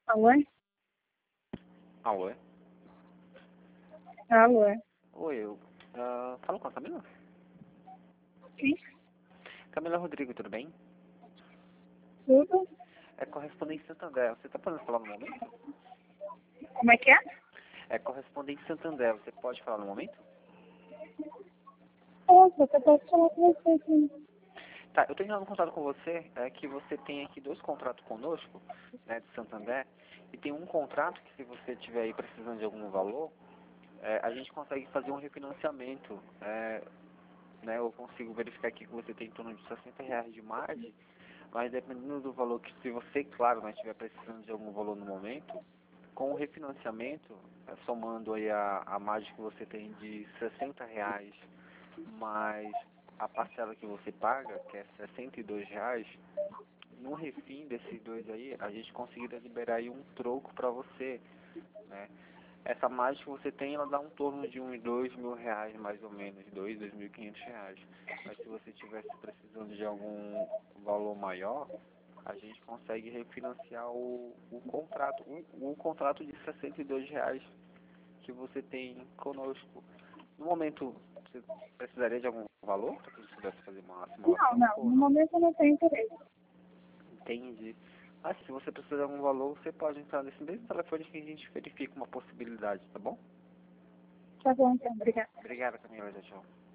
Alô? Alô? Alô? Oi, eu falo com a Camila? Sim, Camila Rodrigo, tudo bem? tudo? É correspondente Santander, você está podendo falar no momento? Como é que é? É correspondente Santander, você pode falar no momento? Nossa, eu posso falar com você, sim. Tá, eu estou entrando em contato com você, é que você tem aqui 2 contratos conosco, né, de Santander, e tem um contrato que se você estiver aí precisando de algum valor, a gente consegue fazer um refinanciamento, né, eu consigo verificar aqui que você tem em torno de R$ 60 de margem, mas dependendo do valor que, se você, claro, né, estiver precisando de algum valor no momento, com o refinanciamento, somando aí a margem que você tem de R$ 60, mais a parcela que você paga, que é R$ 62, no refim desses dois aí, a gente conseguiria liberar aí um troco para você, né? Essa margem que você tem, ela dá um torno de uns R$ 2.000, mais ou menos, R$ 2.500. Mas se você tivesse precisando de algum valor maior, a gente consegue refinanciar o contrato, o contrato de R$ 62 que você tem conosco. No momento, você precisaria de algum valor para que a gente pudesse fazer uma Não, simulação não. ou No não? momento eu não tenho interesse. Entende? Ah, se você precisar de algum valor, você pode entrar nesse mesmo telefone que a gente verifica uma possibilidade, tá bom? Tá bom, então. Obrigada. Obrigado, Camila. Tchau.